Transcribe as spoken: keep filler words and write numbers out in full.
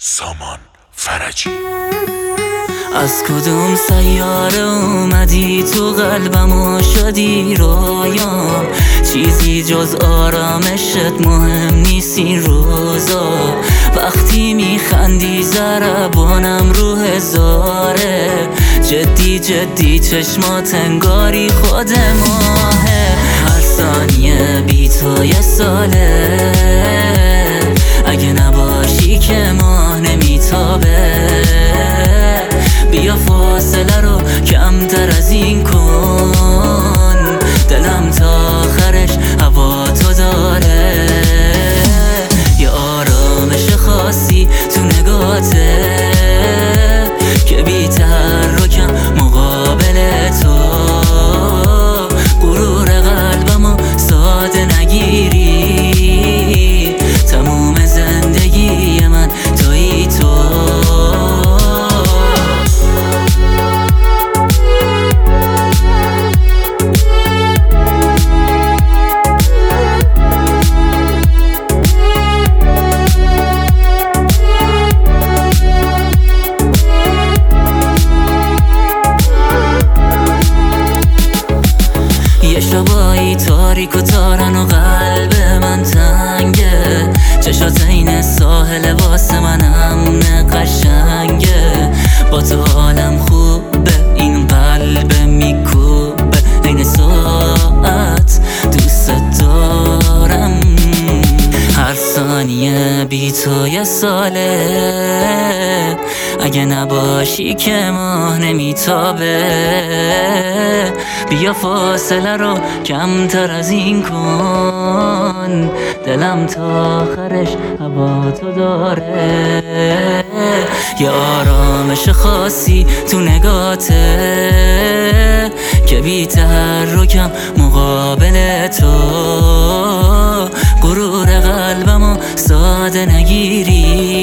سامان فرجی. از کدوم سیاره اومدی تو قلبم و شدی رویام؟ چیزی جز آرامشت مهم نیست این روزا. وقتی میخندی ضربانم رو هزاره. جدی جدی چشمات انگاری خود ماهه. هر ثانیه بی تو یه ساله. اگه نباشی که ماه نمیتابه. بیا فاصله رو کمتر از این کن. دلم تا آخرش هوا تو داره. یه آرامش خاصی تو نگاته که بی تحرکم مقابل تو. غرور قلبمو ساده نگیری. تموم زندگی من تویی تو. یه شبایی تاریک و تارن و قلب من تنگه. چشات این ساحل واسه من امن قشنگه. با تو حالم خوبه این قلب میکوبه. این ساعت دوست دارم. هر ثانیه بی تو یه ساله. اگه نباشی که ماه نمیتابه. بیا فاصله رو کمتر از این کن. دلم تا آخرش هوا تو داره. یه آرامش خاصی تو نگاته که بی تحرکم مقابل تو. غرور قلبمو ساده نگیری.